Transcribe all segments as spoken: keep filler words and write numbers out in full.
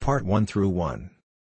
Part one through one.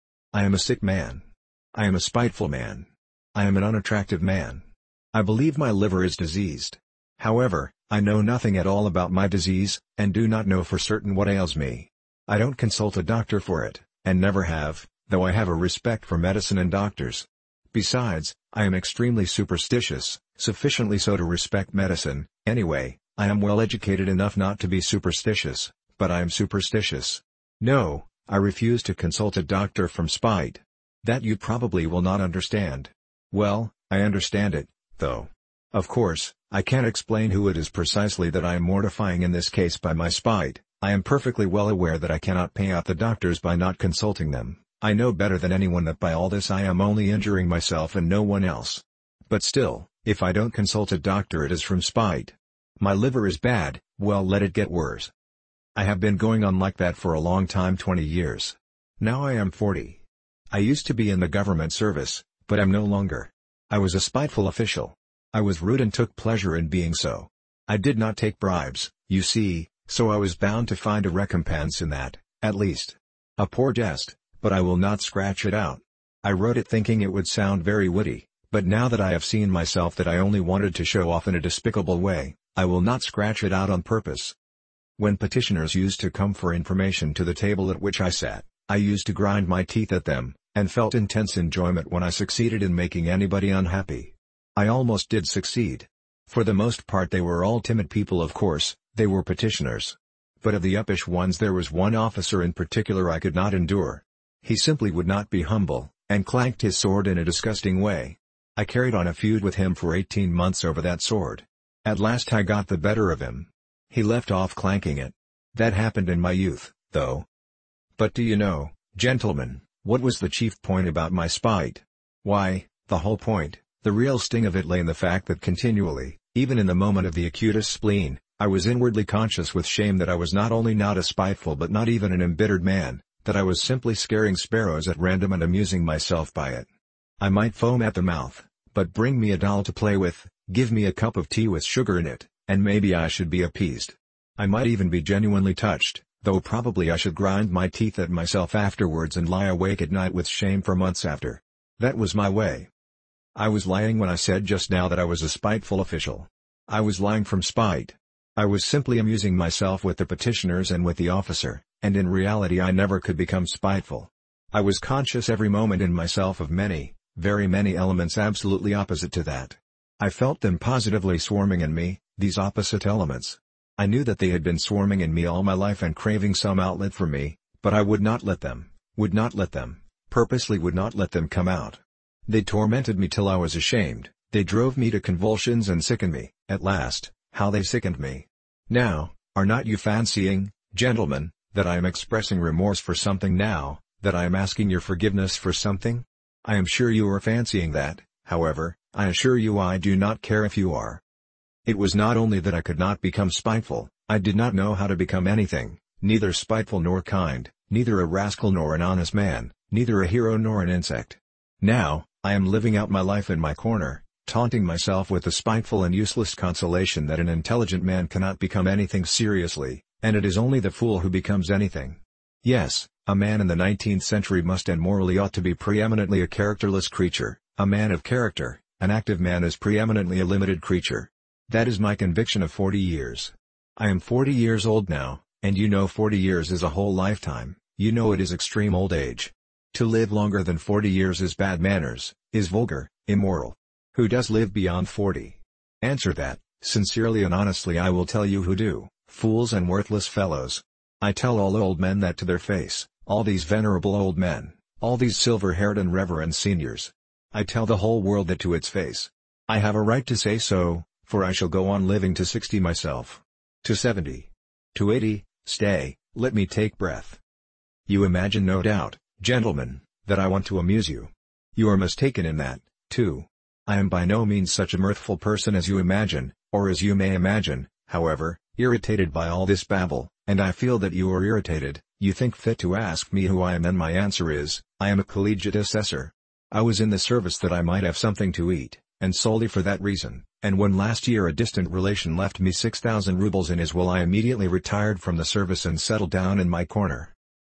I am a sick man. I am a spiteful man. I am an unattractive man. I believe my liver is diseased. However, I know nothing at all about my disease, and do not know for certain what ails me. I don't consult a doctor for it, and never have, though I have a respect for medicine and doctors. Besides, I am extremely superstitious, sufficiently so to respect medicine. Anyway, I am well educated enough not to be superstitious, but I am superstitious. No, I refuse to consult a doctor from spite. That you probably will not understand. Well, I understand it, though. Of course, I can't explain who it is precisely that I am mortifying in this case by my spite. I am perfectly well aware that I cannot pay out the doctors by not consulting them. I know better than anyone that by all this I am only injuring myself and no one else. But still, if I don't consult a doctor it is from spite. My liver is bad, well, let it get worse. I have been going on like that for a long time, twenty years. Now I am forty. I used to be in the government service, but am no longer. I was a spiteful official. I was rude and took pleasure in being so. I did not take bribes, you see, so I was bound to find a recompense in that, at least. A poor jest, but I will not scratch it out. I wrote it thinking it would sound very witty, but now that I have seen myself that I only wanted to show off in a despicable way, I will not scratch it out on purpose. When petitioners used to come for information to the table at which I sat, I used to grind my teeth at them, and felt intense enjoyment when I succeeded in making anybody unhappy. I almost did succeed. For the most part they were all timid people, of course, they were petitioners. But of the uppish ones there was one officer in particular I could not endure. He simply would not be humble, and clanked his sword in a disgusting way. I carried on a feud with him for eighteen months over that sword. At last I got the better of him. He left off clanking it. That happened in my youth, though. But do you know, gentlemen, what was the chief point about my spite? Why, the whole point, the real sting of it lay in the fact that continually, even in the moment of the acutest spleen, I was inwardly conscious with shame that I was not only not a spiteful but not even an embittered man, that I was simply scaring sparrows at random and amusing myself by it. I might foam at the mouth, but bring me a doll to play with, give me a cup of tea with sugar in it, and maybe I should be appeased. I might even be genuinely touched, though probably I should grind my teeth at myself afterwards and lie awake at night with shame for months after. That was my way. I was lying when I said just now that I was a spiteful official. I was lying from spite. I was simply amusing myself with the petitioners and with the officer, and in reality I never could become spiteful. I was conscious every moment in myself of many, very many elements absolutely opposite to that. I felt them positively swarming in me, these opposite elements. I knew that they had been swarming in me all my life and craving some outlet for me, but I would not let them, would not let them, purposely would not let them come out. They tormented me till I was ashamed, they drove me to convulsions and sickened me. At last, how they sickened me. Now, are not you fancying, gentlemen, that I am expressing remorse for something now, that I am asking your forgiveness for something? I am sure you are fancying that, however, I assure you I do not care if you are. It was not only that I could not become spiteful, I did not know how to become anything, neither spiteful nor kind, neither a rascal nor an honest man, neither a hero nor an insect. Now, I am living out my life in my corner, taunting myself with the spiteful and useless consolation that an intelligent man cannot become anything seriously, and it is only the fool who becomes anything. Yes, a man in the nineteenth century must and morally ought to be preeminently a characterless creature. A man of character, an active man, is preeminently a limited creature. That is my conviction of forty years. I am forty years old now, and you know forty years is a whole lifetime, you know it is extreme old age. To live longer than forty years is bad manners, is vulgar, immoral. Who does live beyond forty? Answer that, sincerely and honestly. I will tell you who do, fools and worthless fellows. I tell all old men that to their face, all these venerable old men, all these silver-haired and reverend seniors. I tell the whole world that to its face. I have a right to say so, for I shall go on living to sixty myself. To seventy. To eighty, stay, let me take breath. You imagine, no doubt, gentlemen, that I want to amuse you. You are mistaken in that, too. I am by no means such a mirthful person as you imagine, or as you may imagine, however, irritated by all this babble, and I feel that you are irritated, you think fit to ask me who I am, and my answer is, I am a collegiate assessor. I was in the service that I might have something to eat, and solely for that reason, and when last year a distant relation left me six thousand rubles in his will I immediately retired from the service and settled down in my corner.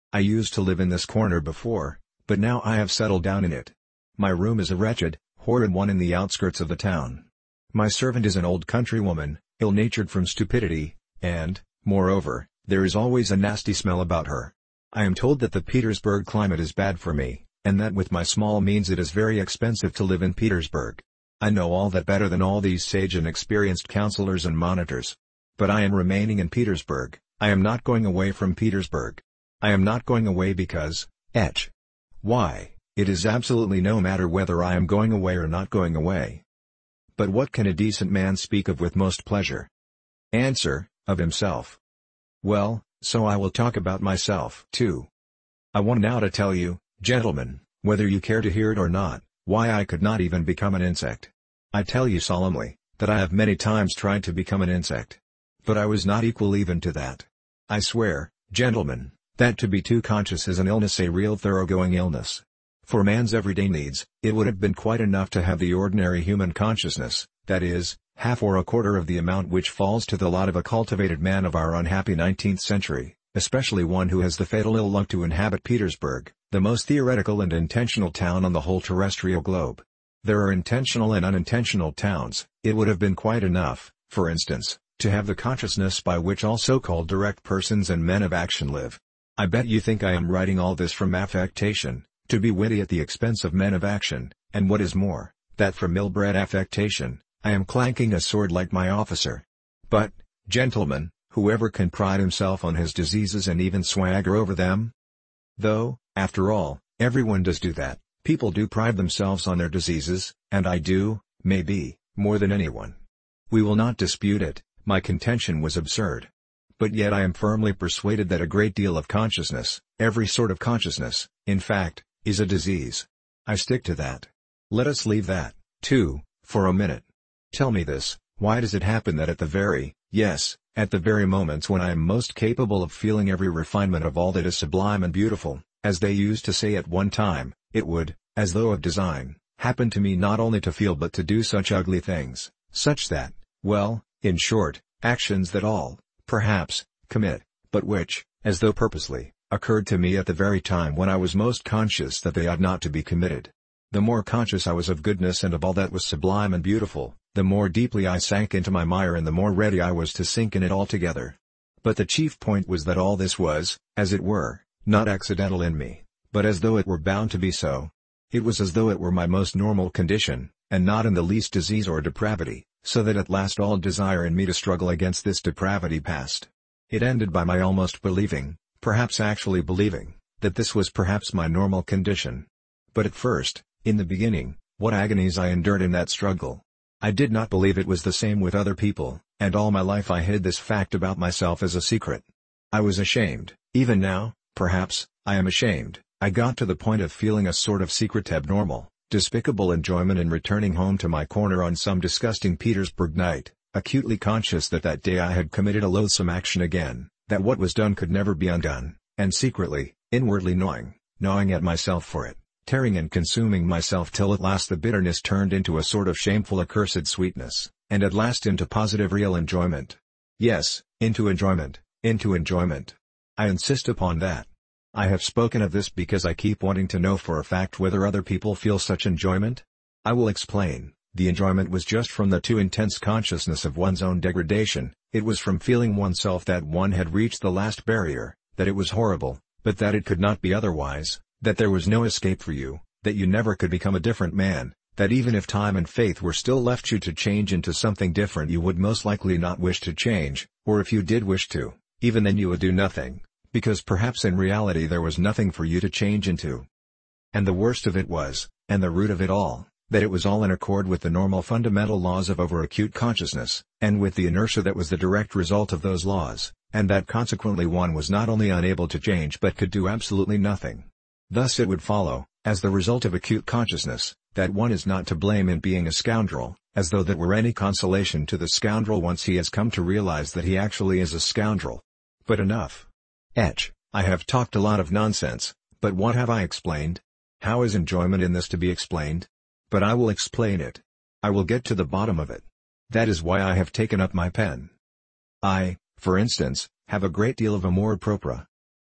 I used to live in this corner before, but now I have settled down in it. My room is a wretched, horrid one in the outskirts of the town. My servant is an old countrywoman, ill-natured from stupidity, and, moreover, there is always a nasty smell about her. I am told that the Petersburg climate is bad for me, and that with my small means it is very expensive to live in Petersburg. I know all that better than all these sage and experienced counselors and monitors. But I am remaining in Petersburg. I am not going away from Petersburg. I am not going away because, etch. Why, it is absolutely no matter whether I am going away or not going away. But what can a decent man speak of with most pleasure? Answer, of himself. Well, so I will talk about myself too. I want now to tell you, gentlemen, whether you care to hear it or not, why I could not even become an insect. I tell you solemnly, that I have many times tried to become an insect. But I was not equal even to that. I swear, gentlemen, that to be too conscious is an illness, a real thoroughgoing illness. For man's everyday needs, it would have been quite enough to have the ordinary human consciousness, that is, half or a quarter of the amount which falls to the lot of a cultivated man of our unhappy nineteenth century, especially one who has the fatal ill luck to inhabit Petersburg, the most theoretical and intentional town on the whole terrestrial globe. There are intentional and unintentional towns. It would have been quite enough, for instance, to have the consciousness by which all so-called direct persons and men of action live. I bet you think I am writing all this from affectation, to be witty at the expense of men of action, and what is more, that from ill-bred affectation, I am clanking a sword like my officer. But, gentlemen, whoever can pride himself on his diseases and even swagger over them? Though, after all, everyone does do that. People do pride themselves on their diseases, and I do, maybe, more than anyone. We will not dispute it. My contention was absurd. But yet I am firmly persuaded that a great deal of consciousness, every sort of consciousness, in fact, is a disease. I stick to that. Let us leave that, too, for a minute. Tell me this, why does it happen that at the very, yes, at the very moments when I am most capable of feeling every refinement of all that is sublime and beautiful, as they used to say at one time, it would, as though of design, happen to me not only to feel but to do such ugly things, such that, well, in short, actions that all, perhaps, commit, but which, as though purposely, occurred to me at the very time when I was most conscious that they ought not to be committed. The more conscious I was of goodness and of all that was sublime and beautiful, the more deeply I sank into my mire and the more ready I was to sink in it altogether. But the chief point was that all this was, as it were, not accidental in me, but as though it were bound to be so. It was as though it were my most normal condition, and not in the least disease or depravity, so that at last all desire in me to struggle against this depravity passed. It ended by my almost believing, perhaps actually believing, that this was perhaps my normal condition. But at first, in the beginning, what agonies I endured in that struggle! I did not believe it was the same with other people, and all my life I hid this fact about myself as a secret. I was ashamed, even now, perhaps, I am ashamed. I got to the point of feeling a sort of secret abnormal, despicable enjoyment in returning home to my corner on some disgusting Petersburg night, acutely conscious that that day I had committed a loathsome action again, that what was done could never be undone, and secretly, inwardly gnawing, gnawing at myself for it, tearing and consuming myself till at last the bitterness turned into a sort of shameful accursed sweetness, and at last into positive real enjoyment. Yes, into enjoyment, into enjoyment. I insist upon that. I have spoken of this because I keep wanting to know for a fact whether other people feel such enjoyment. I will explain. The enjoyment was just from the too intense consciousness of one's own degradation. It was from feeling oneself that one had reached the last barrier, that it was horrible, but that it could not be otherwise, that there was no escape for you, that you never could become a different man, that even if time and faith were still left you to change into something different you would most likely not wish to change, or if you did wish to, even then you would do nothing. Because perhaps in reality there was nothing for you to change into. And the worst of it was, and the root of it all, that it was all in accord with the normal fundamental laws of over-acute consciousness, and with the inertia that was the direct result of those laws, and that consequently one was not only unable to change but could do absolutely nothing. Thus it would follow, as the result of acute consciousness, that one is not to blame in being a scoundrel, as though that were any consolation to the scoundrel once he has come to realize that he actually is a scoundrel. But enough. Etch, I have talked a lot of nonsense, but what have I explained? How is enjoyment in this to be explained? But I will explain it. I will get to the bottom of it. That is why I have taken up my pen. I, for instance, have a great deal of amour propre.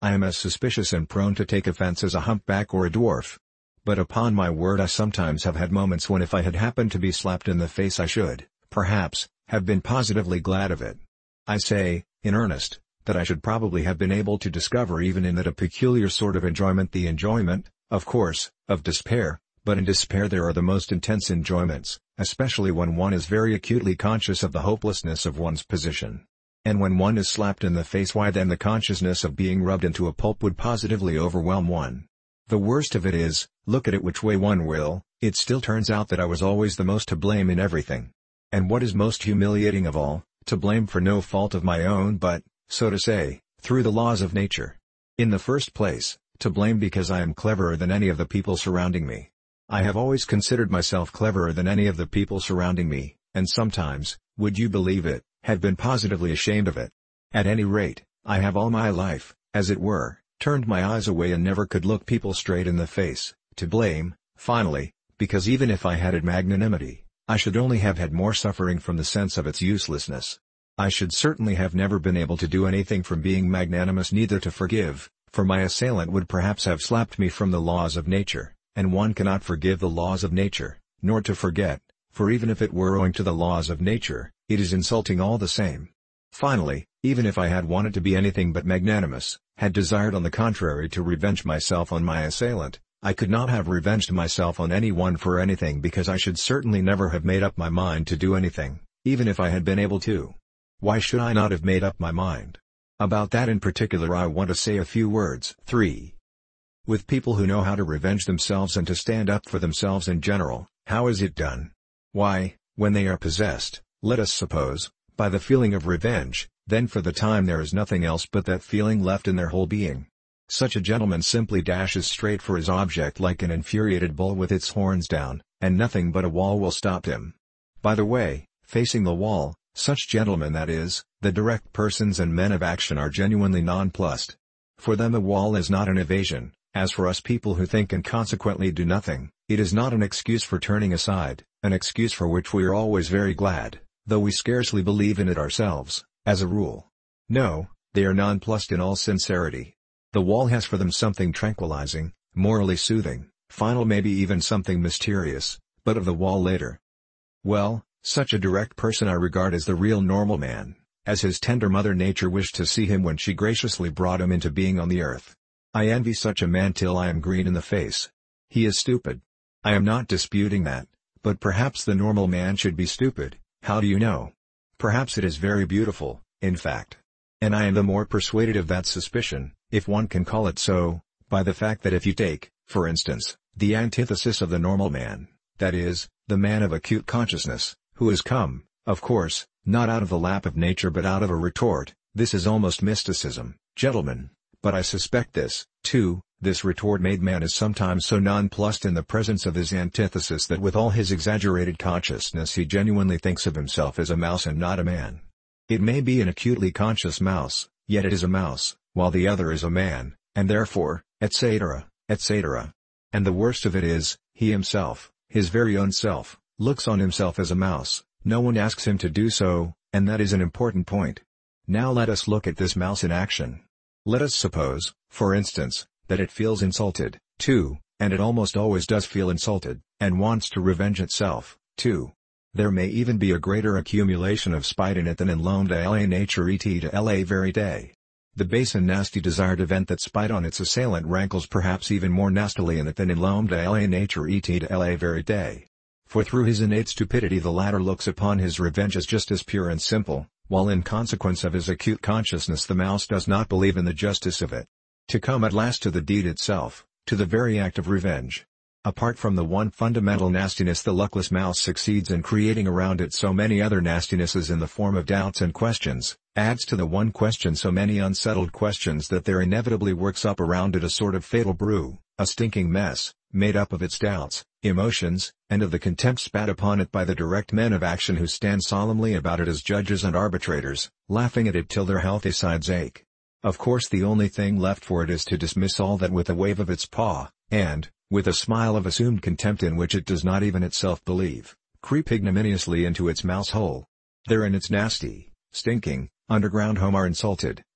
I am as suspicious and prone to take offense as a humpback or a dwarf. But upon my word, I sometimes have had moments when if I had happened to be slapped in the face I should, perhaps, have been positively glad of it. I say, in earnest, that I should probably have been able to discover even in that a peculiar sort of enjoyment, the enjoyment, of course, of despair, but in despair there are the most intense enjoyments, especially when one is very acutely conscious of the hopelessness of one's position. And when one is slapped in the face, why then the consciousness of being rubbed into a pulp would positively overwhelm one. The worst of it is, look at it which way one will, it still turns out that I was always the most to blame in everything. And what is most humiliating of all, to blame for no fault of my own but, so to say, through the laws of nature. In the first place, to blame because I am cleverer than any of the people surrounding me. I have always considered myself cleverer than any of the people surrounding me, and sometimes, would you believe it, have been positively ashamed of it. At any rate, I have all my life, as it were, turned my eyes away and never could look people straight in the face, to blame, finally, because even if I had magnanimity, I should only have had more suffering from the sense of its uselessness. I should certainly have never been able to do anything from being magnanimous, neither to forgive, for my assailant would perhaps have slapped me from the laws of nature, and one cannot forgive the laws of nature, nor to forget, for even if it were owing to the laws of nature, it is insulting all the same. Finally, even if I had wanted to be anything but magnanimous, had desired on the contrary to revenge myself on my assailant, I could not have revenged myself on anyone for anything, because I should certainly never have made up my mind to do anything, even if I had been able to. Why should I not have made up my mind? About that in particular I want to say a few words. three. With people who know how to revenge themselves and to stand up for themselves in general, how is it done? Why, when they are possessed, let us suppose, by the feeling of revenge, then for the time there is nothing else but that feeling left in their whole being. Such a gentleman simply dashes straight for his object like an infuriated bull with its horns down, and nothing but a wall will stop him. By the way, facing the wall, such gentlemen, that is, the direct persons and men of action, are genuinely nonplussed. For them a wall is not an evasion, as for us people who think and consequently do nothing, it is not an excuse for turning aside, an excuse for which we are always very glad, though we scarcely believe in it ourselves, as a rule. No, they are nonplussed in all sincerity. The wall has for them something tranquilizing, morally soothing, final, maybe even something mysterious, but of the wall later. Well, such a direct person I regard as the real normal man, as his tender mother nature wished to see him when she graciously brought him into being on the earth. I envy such a man till I am green in the face. He is stupid. I am not disputing that, but perhaps the normal man should be stupid. How do you know? Perhaps it is very beautiful, in fact. And I am the more persuaded of that suspicion, if one can call it so, by the fact that if you take, for instance, the antithesis of the normal man, that is, the man of acute consciousness, who has come, of course, not out of the lap of nature but out of a retort, this is almost mysticism, gentlemen, but I suspect this, too, this retort-made man is sometimes so nonplussed in the presence of his antithesis that with all his exaggerated consciousness he genuinely thinks of himself as a mouse and not a man. It may be an acutely conscious mouse, yet it is a mouse, while the other is a man, and therefore, et cetera, et cetera. And the worst of it is, he himself, his very own self, looks on himself as a mouse, no one asks him to do so, and that is an important point. Now let us look at this mouse in action. Let us suppose, for instance, that it feels insulted, too, and it almost always does feel insulted, and wants to revenge itself, too. There may even be a greater accumulation of spite in it than in l'homme de la nature et de la vérité. The base and nasty desire to vent that spite on its assailant rankles perhaps even more nastily in it than in l'homme de la nature et de la vérité. For through his innate stupidity the latter looks upon his revenge as just as pure and simple, while in consequence of his acute consciousness the mouse does not believe in the justice of it. To come at last to the deed itself, to the very act of revenge. Apart from the one fundamental nastiness the luckless mouse succeeds in creating around it so many other nastinesses in the form of doubts and questions, adds to the one question so many unsettled questions that there inevitably works up around it a sort of fatal brew, a stinking mess, made up of its doubts, emotions, and of the contempt spat upon it by the direct men of action who stand solemnly about it as judges and arbitrators, laughing at it till their healthy sides ache. Of course the only thing left for it is to dismiss all that with a wave of its paw, and, with a smile of assumed contempt in which it does not even itself believe, creep ignominiously into its mouse hole. There in its nasty, stinking, underground home are insulted,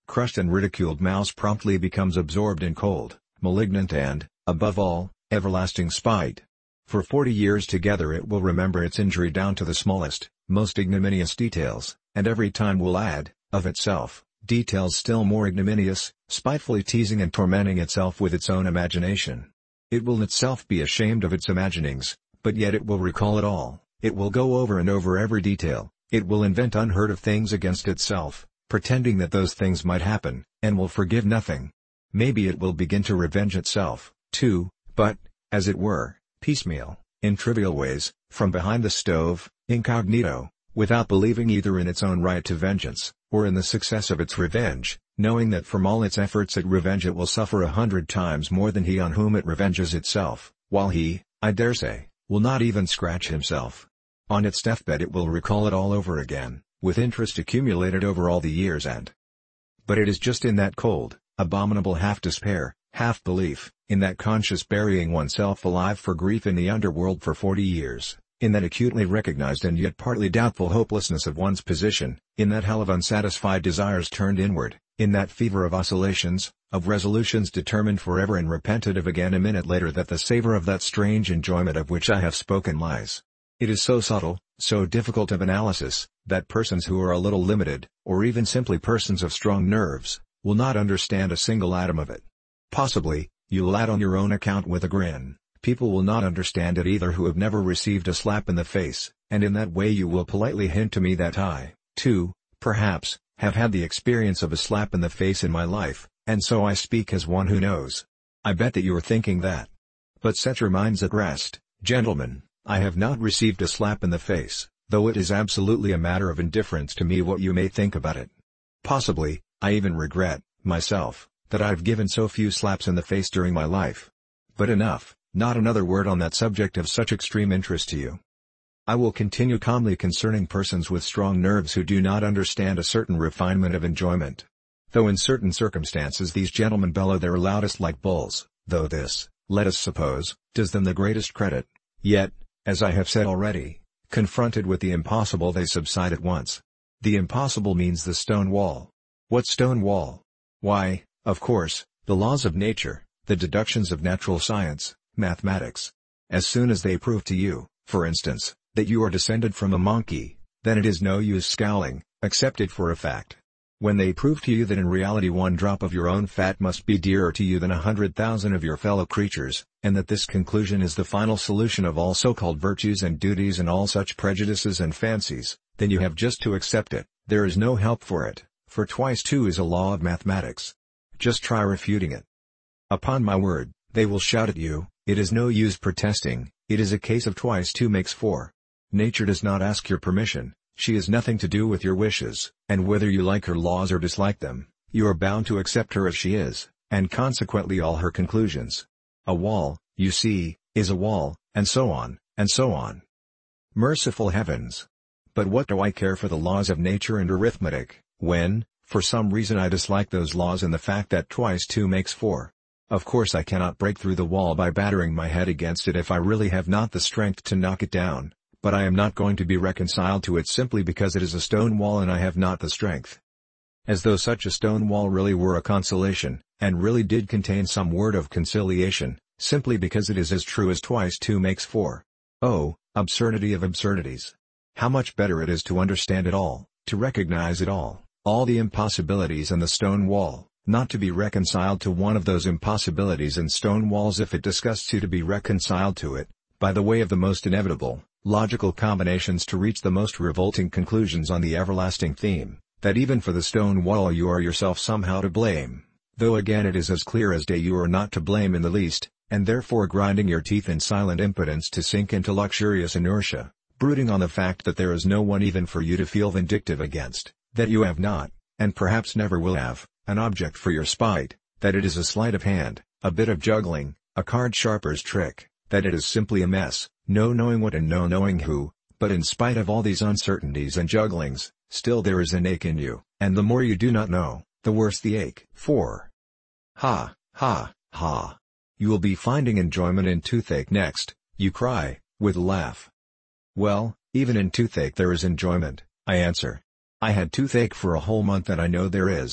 crushed and ridiculed mouse promptly becomes absorbed in cold, malignant and, above all, everlasting spite. For forty years together it will remember its injury down to the smallest, most ignominious details, and every time will add, of itself, details still more ignominious, spitefully teasing and tormenting itself with its own imagination. It will itself be ashamed of its imaginings, but yet it will recall it all, it will go over and over every detail, it will invent unheard of things against itself, pretending that those things might happen, and will forgive nothing. Maybe it will begin to revenge itself, too, but, as it were, piecemeal, in trivial ways, from behind the stove, incognito, without believing either in its own right to vengeance, or in the success of its revenge, knowing that from all its efforts at revenge it will suffer a hundred times more than he on whom it revenges itself, while he, I dare say, will not even scratch himself. On its deathbed it will recall it all over again, with interest accumulated over all the years and... But it is just in that cold, abominable half-despair, half-belief, in that conscious burying oneself alive for grief in the underworld for forty years, in that acutely recognized and yet partly doubtful hopelessness of one's position, in that hell of unsatisfied desires turned inward, in that fever of oscillations, of resolutions determined forever and repentative again a minute later that the savor of that strange enjoyment of which I have spoken lies. It is so subtle, so difficult of analysis, that persons who are a little limited, or even simply persons of strong nerves, will not understand a single atom of it. Possibly, you'll add on your own account with a grin, people will not understand it either who have never received a slap in the face, and in that way you will politely hint to me that I, too, perhaps, have had the experience of a slap in the face in my life, and so I speak as one who knows. I bet that you are thinking that. But set your minds at rest, gentlemen, I have not received a slap in the face, though it is absolutely a matter of indifference to me what you may think about it. Possibly, I even regret, myself, that I've given so few slaps in the face during my life. But enough, not another word on that subject of such extreme interest to you. I will continue calmly concerning persons with strong nerves who do not understand a certain refinement of enjoyment. Though in certain circumstances these gentlemen bellow their loudest like bulls, though this, let us suppose, does them the greatest credit, yet, as I have said already, confronted with the impossible they subside at once. The impossible means the stone wall. What stone wall? Why, of course, the laws of nature, the deductions of natural science, mathematics. As soon as they prove to you, for instance, that you are descended from a monkey, then it is no use scowling, accept it for a fact. When they prove to you that in reality one drop of your own fat must be dearer to you than a hundred thousand of your fellow creatures, and that this conclusion is the final solution of all so-called virtues and duties and all such prejudices and fancies, then you have just to accept it, there is no help for it, for twice two is a law of mathematics. Just try refuting it. Upon my word, they will shout at you, it is no use protesting, it is a case of twice two makes four. Nature does not ask your permission, she has nothing to do with your wishes, and whether you like her laws or dislike them, you are bound to accept her as she is, and consequently all her conclusions. A wall, you see, is a wall, and so on, and so on. Merciful heavens! But what do I care for the laws of nature and arithmetic, when, for some reason I dislike those laws and the fact that twice two makes four? Of course I cannot break through the wall by battering my head against it if I really have not the strength to knock it down, but I am not going to be reconciled to it simply because it is a stone wall and I have not the strength. As though such a stone wall really were a consolation, and really did contain some word of conciliation, simply because it is as true as twice two makes four. Oh, absurdity of absurdities! How much better it is to understand it all, to recognize it all, all the impossibilities and the stone wall, not to be reconciled to one of those impossibilities and stone walls if it disgusts you to be reconciled to it, by the way of the most inevitable, logical combinations to reach the most revolting conclusions on the everlasting theme, that even for the stone wall you are yourself somehow to blame, though again it is as clear as day you are not to blame in the least, and therefore grinding your teeth in silent impotence to sink into luxurious inertia, brooding on the fact that there is no one even for you to feel vindictive against, that you have not, and perhaps never will have, an object for your spite, that it is a sleight of hand, a bit of juggling, a card sharper's trick, that it is simply a mess, no knowing what and no knowing who, but in spite of all these uncertainties and jugglings, still there is an ache in you, and the more you do not know, the worse the ache. four. Ha, ha, ha. You will be finding enjoyment in toothache next, you cry, with a laugh. Well, even in toothache there is enjoyment, I answer. I had toothache for a whole month and I know there is.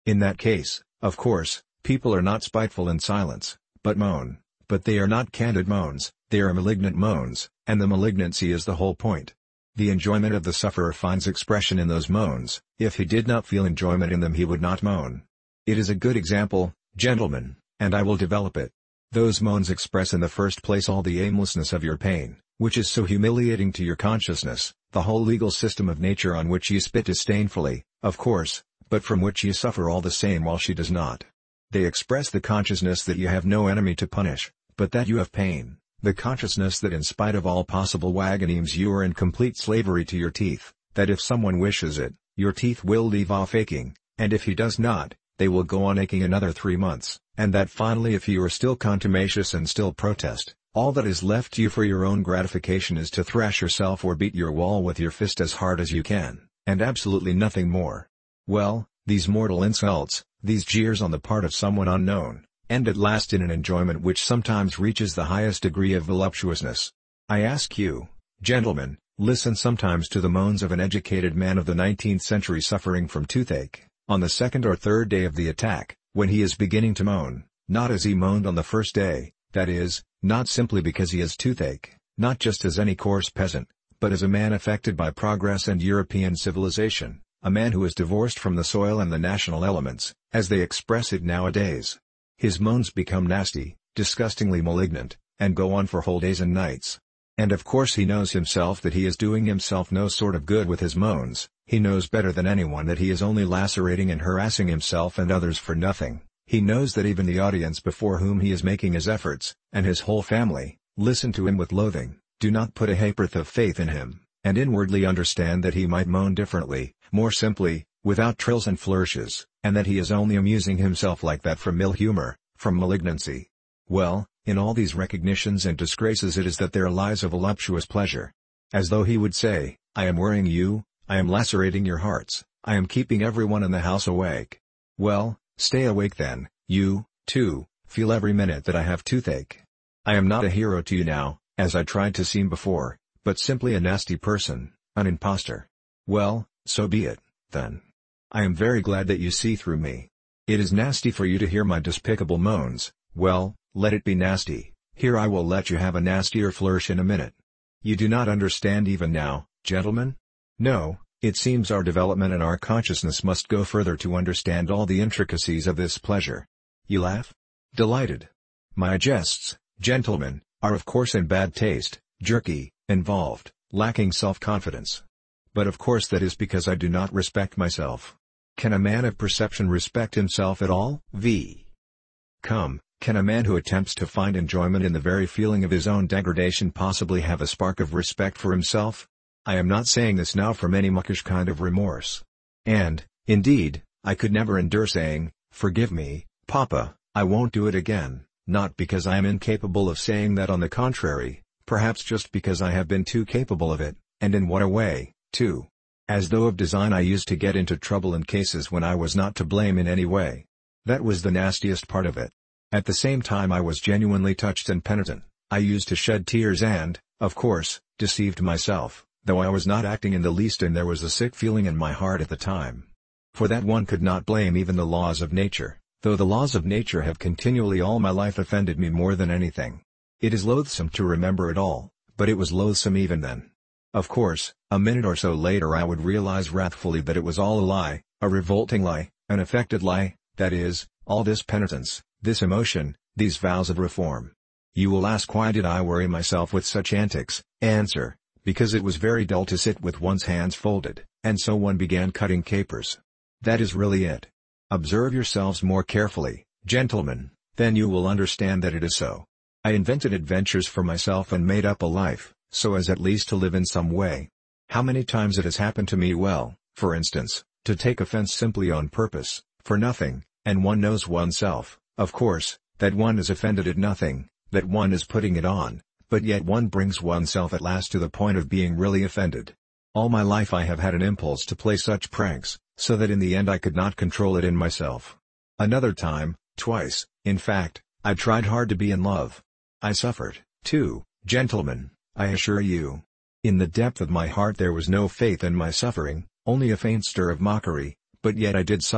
In that case, of course, people are not spiteful in silence, but moan, but they are not candid moans, they are malignant moans, and the malignancy is the whole point. The enjoyment of the sufferer finds expression in those moans. If he did not feel enjoyment in them he would not moan. It is a good example, gentlemen, and I will develop it. Those moans express in the first place all the aimlessness of your pain, which is so humiliating to your consciousness, the whole legal system of nature on which ye spit disdainfully, of course, but from which ye suffer all the same while she does not. They express the consciousness that you have no enemy to punish, but that you have pain, the consciousness that in spite of all possible wagonimes you are in complete slavery to your teeth, that if someone wishes it, your teeth will leave off aching, and if he does not, they will go on aching another three months, and that finally if you are still contumacious and still protest, all that is left to you for your own gratification is to thrash yourself or beat your wall with your fist as hard as you can, and absolutely nothing more. Well, these mortal insults, these jeers on the part of someone unknown, end at last in an enjoyment which sometimes reaches the highest degree of voluptuousness. I ask you, gentlemen, listen sometimes to the moans of an educated man of the nineteenth century suffering from toothache, on the second or third day of the attack, when he is beginning to moan, not as he moaned on the first day, that is, not simply because he has toothache, not just as any coarse peasant, but as a man affected by progress and European civilization, a man who is divorced from the soil and the national elements, as they express it nowadays. His moans become nasty, disgustingly malignant, and go on for whole days and nights. And of course he knows himself that he is doing himself no sort of good with his moans. He knows better than anyone that he is only lacerating and harassing himself and others for nothing. He knows that even the audience before whom he is making his efforts, and his whole family, listen to him with loathing, do not put a ha'porth of faith in him, and inwardly understand that he might moan differently, more simply, without trills and flourishes, and that he is only amusing himself like that from ill humor, from malignancy. Well, in all these recognitions and disgraces it is that there lies a voluptuous pleasure. As though he would say, I am worrying you, I am lacerating your hearts, I am keeping everyone in the house awake. Well, stay awake then, you, too, feel every minute that I have toothache. I am not a hero to you now, as I tried to seem before, but simply a nasty person, an impostor. Well, so be it, then. I am very glad that you see through me. It is nasty for you to hear my despicable moans. Well, let it be nasty. Here I will let you have a nastier flourish in a minute. You do not understand even now, gentlemen? No, it seems our development and our consciousness must go further to understand all the intricacies of this pleasure. You laugh? Delighted. My jests, gentlemen, are of course in bad taste, jerky, involved, lacking self-confidence. But of course that is because I do not respect myself. Can a man of perception respect himself at all? V. Come, can a man who attempts to find enjoyment in the very feeling of his own degradation possibly have a spark of respect for himself? I am not saying this now from any muckish kind of remorse. And, indeed, I could never endure saying, forgive me, Papa, I won't do it again, not because I am incapable of saying that, on the contrary, perhaps just because I have been too capable of it, and in what a way, too. As though of design I used to get into trouble in cases when I was not to blame in any way. That was the nastiest part of it. At the same time I was genuinely touched and penitent. I used to shed tears and, of course, deceived myself, though I was not acting in the least, and there was a sick feeling in my heart at the time. For that one could not blame even the laws of nature, though the laws of nature have continually all my life offended me more than anything. It is loathsome to remember it all, but it was loathsome even then. Of course, a minute or so later I would realize wrathfully that it was all a lie, a revolting lie, an affected lie, that is, all this penitence, this emotion, these vows of reform. You will ask, why did I worry myself with such antics? Answer, because it was very dull to sit with one's hands folded, and so one began cutting capers. That is really it. Observe yourselves more carefully, gentlemen, then you will understand that it is so. I invented adventures for myself and made up a life, so as at least to live in some way. How many times it has happened to me, well, for instance, to take offense simply on purpose, for nothing, and one knows oneself, of course, that one is offended at nothing, that one is putting it on, but yet one brings oneself at last to the point of being really offended. All my life I have had an impulse to play such pranks, so that in the end I could not control it in myself. Another time, twice, in fact, I tried hard to be in love. I suffered, too, gentlemen, I assure you. In the depth of my heart there was no faith in my suffering, only a faint stir of mockery, but yet I did suffer,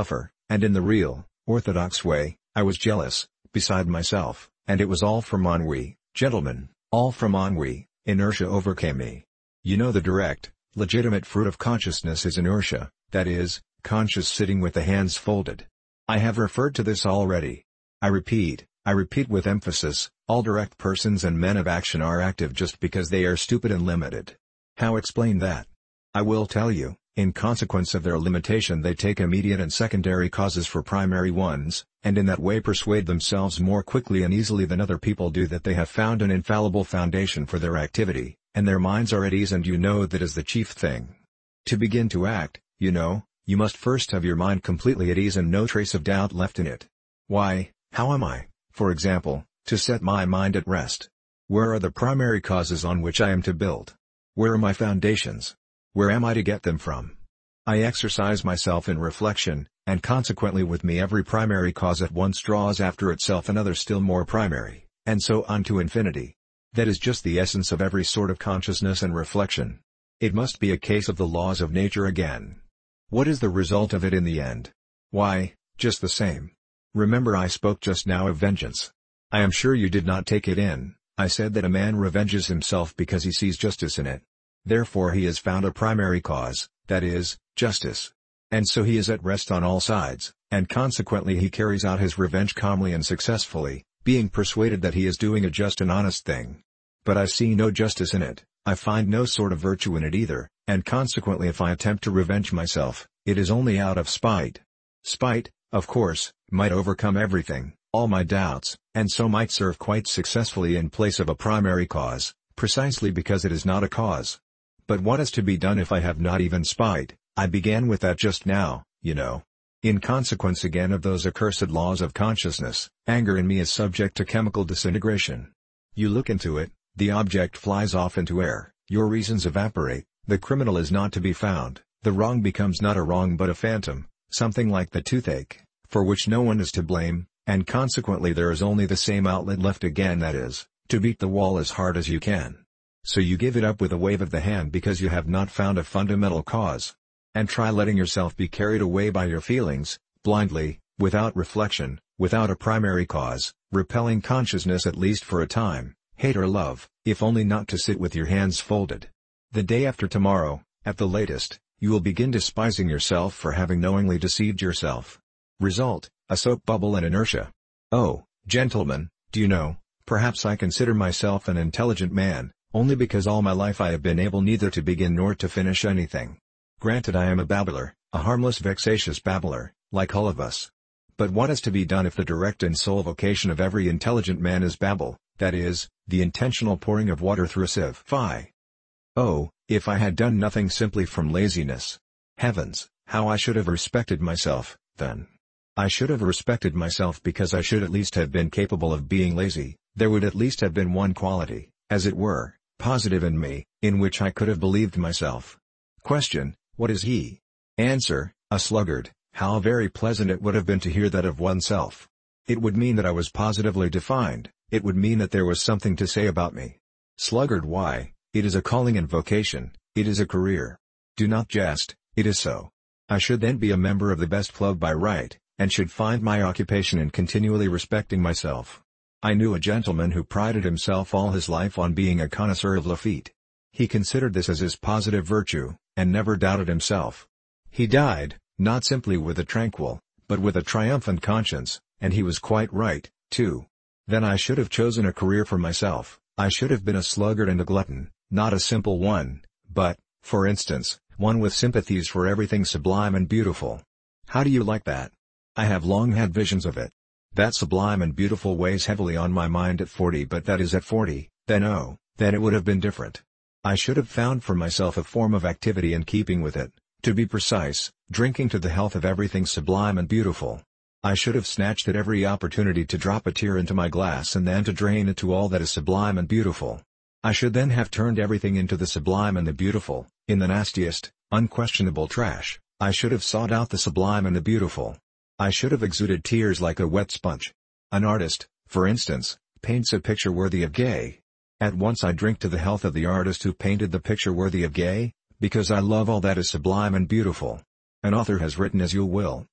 and in the real, orthodox way, I was jealous, beside myself, and it was all from ennui, gentlemen, all from ennui. Inertia overcame me. You know the direct, legitimate fruit of consciousness is inertia, that is, conscious sitting with the hands folded. I have referred to this already. I repeat, I repeat with emphasis, all direct persons and men of action are active just because they are stupid and limited. How explain that? I will tell you, in consequence of their limitation they take immediate and secondary causes for primary ones, and in that way persuade themselves more quickly and easily than other people do that they have found an infallible foundation for their activity, and their minds are at ease, and you know that is the chief thing. To begin to act, you know, you must first have your mind completely at ease and no trace of doubt left in it. Why, how am I, for example, to set my mind at rest? Where are the primary causes on which I am to build? Where are my foundations? Where am I to get them from? I exercise myself in reflection, and consequently with me every primary cause at once draws after itself another still more primary, and so on to infinity. That is just the essence of every sort of consciousness and reflection. It must be a case of the laws of nature again. What is the result of it in the end? Why, just the same. Remember I spoke just now of vengeance. I am sure you did not take it in. I said that a man revenges himself because he sees justice in it. Therefore he has found a primary cause, that is, justice. And so he is at rest on all sides, and consequently he carries out his revenge calmly and successfully, being persuaded that he is doing a just and honest thing. But I see no justice in it, I find no sort of virtue in it either, and consequently if I attempt to revenge myself, it is only out of spite. Spite, of course, might overcome everything, all my doubts, and so might serve quite successfully in place of a primary cause, precisely because it is not a cause. But what is to be done if I have not even spite? I began with that just now, you know. In consequence again of those accursed laws of consciousness, anger in me is subject to chemical disintegration. You look into it, the object flies off into air, your reasons evaporate, the criminal is not to be found, the wrong becomes not a wrong but a phantom, something like the toothache, for which no one is to blame, and consequently there is only the same outlet left again, that is, to beat the wall as hard as you can. So you give it up with a wave of the hand because you have not found a fundamental cause. And try letting yourself be carried away by your feelings, blindly, without reflection, without a primary cause, repelling consciousness at least for a time, hate or love, if only not to sit with your hands folded. The day after tomorrow, at the latest, you will begin despising yourself for having knowingly deceived yourself. Result, a soap bubble and inertia. Oh, gentlemen, do you know, perhaps I consider myself an intelligent man, only because all my life I have been able neither to begin nor to finish anything. Granted I am a babbler, a harmless vexatious babbler, like all of us. But what is to be done if the direct and sole vocation of every intelligent man is babble, that is, the intentional pouring of water through a sieve? Fie! Oh, if I had done nothing simply from laziness! Heavens, how I should have respected myself, then! I should have respected myself because I should at least have been capable of being lazy. There would at least have been one quality, as it were, positive in me, in which I could have believed myself. Question: what is he? Answer: a sluggard. How very pleasant it would have been to hear that of oneself. It would mean that I was positively defined, it would mean that there was something to say about me. Sluggard, why, it is a calling and vocation, it is a career. Do not jest, it is so. I should then be a member of the best club by right, and should find my occupation in continually respecting myself. I knew a gentleman who prided himself all his life on being a connoisseur of Lafitte. He considered this as his positive virtue, and never doubted himself. He died, not simply with a tranquil, but with a triumphant conscience, and he was quite right, too. Then I should have chosen a career for myself. I should have been a sluggard and a glutton, not a simple one, but, for instance, one with sympathies for everything sublime and beautiful. How do you like that? I have long had visions of it. That sublime and beautiful weighs heavily on my mind at forty, but that is at forty, then oh, then it would have been different. I should have found for myself a form of activity in keeping with it, to be precise, drinking to the health of everything sublime and beautiful. I should have snatched at every opportunity to drop a tear into my glass and then to drain it to all that is sublime and beautiful. I should then have turned everything into the sublime and the beautiful. In the nastiest, unquestionable trash, I should have sought out the sublime and the beautiful. I should have exuded tears like a wet sponge. An artist, for instance, paints a picture worthy of Gay. At once I drink to the health of the artist who painted the picture worthy of Gay, because I love all that is sublime and beautiful. An author has written as you will,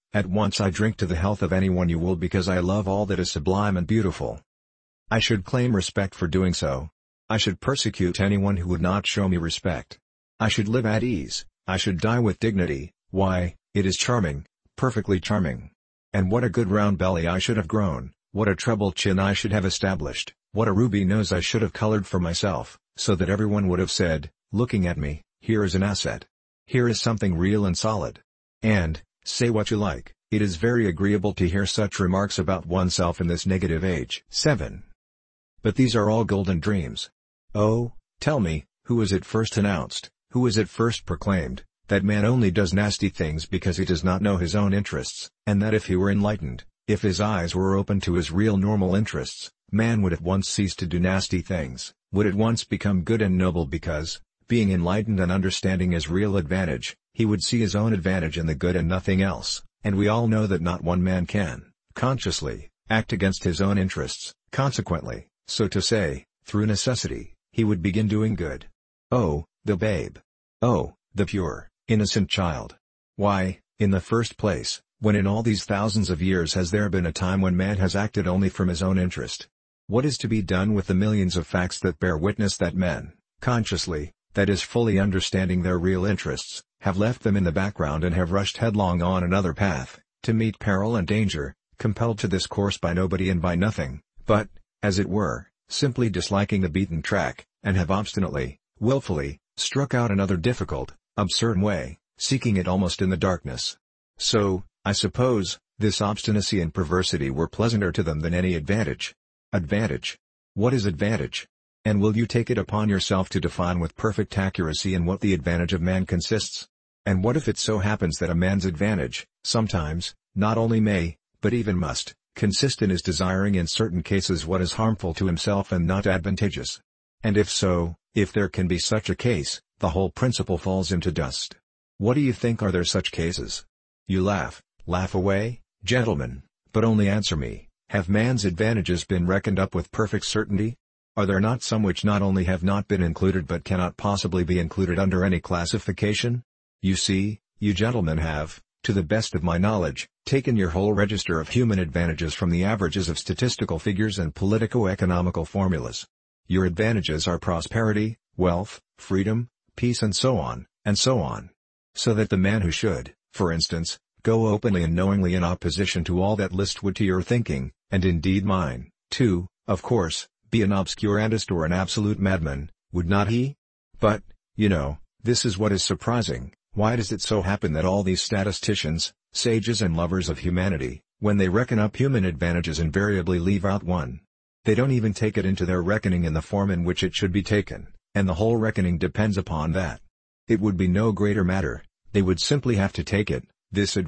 at once I drink to the health of anyone you will because I love all that is sublime and beautiful. I should claim respect for doing so. I should persecute anyone who would not show me respect. I should live at ease, I should die with dignity. Why, it is charming, perfectly charming. And what a good round belly I should have grown, what a treble chin I should have established, what a ruby nose I should have colored for myself, so that everyone would have said, looking at me, here is an asset. Here is something real and solid. And, say what you like, it is very agreeable to hear such remarks about oneself in this negative age. seven. But these are all golden dreams. Oh, tell me, who was it first announced, who was it first proclaimed, that man only does nasty things because he does not know his own interests, and that if he were enlightened, if his eyes were open to his real normal interests, man would at once cease to do nasty things, would at once become good and noble because, being enlightened and understanding his real advantage, he would see his own advantage in the good and nothing else, and we all know that not one man can, consciously, act against his own interests, consequently, so to say, through necessity, he would begin doing good. Oh, the babe! Oh, the pure, innocent child! Why, in the first place, when in all these thousands of years has there been a time when man has acted only from his own interest? What is to be done with the millions of facts that bear witness that men, consciously, that is fully understanding their real interests, have left them in the background and have rushed headlong on another path, to meet peril and danger, compelled to this course by nobody and by nothing, but, as it were, simply disliking the beaten track, and have obstinately, willfully, struck out another difficult, absurd way, seeking it almost in the darkness. So, I suppose, this obstinacy and perversity were pleasanter to them than any advantage. Advantage? What is advantage? And will you take it upon yourself to define with perfect accuracy in what the advantage of man consists? And what if it so happens that a man's advantage, sometimes, not only may, but even must, consist in his desiring in certain cases what is harmful to himself and not advantageous? And if so, if there can be such a case, the whole principle falls into dust. What do you think are there such cases? You laugh, laugh away, gentlemen, but only answer me, have man's advantages been reckoned up with perfect certainty? Are there not some which not only have not been included but cannot possibly be included under any classification? You see, you gentlemen have, to the best of my knowledge, taken your whole register of human advantages from the averages of statistical figures and politico-economical formulas. Your advantages are prosperity, wealth, freedom, peace and so on, and so on. So that the man who should, for instance, go openly and knowingly in opposition to all that list would to your thinking, and indeed mine, too, of course, be an obscurantist or an absolute madman, would not he? But, you know, this is what is surprising. Why does it so happen that all these statisticians, sages and lovers of humanity, when they reckon up human advantages invariably leave out one? They don't even take it into their reckoning in the form in which it should be taken, and the whole reckoning depends upon that. It would be no greater matter, they would simply have to take it, this advantage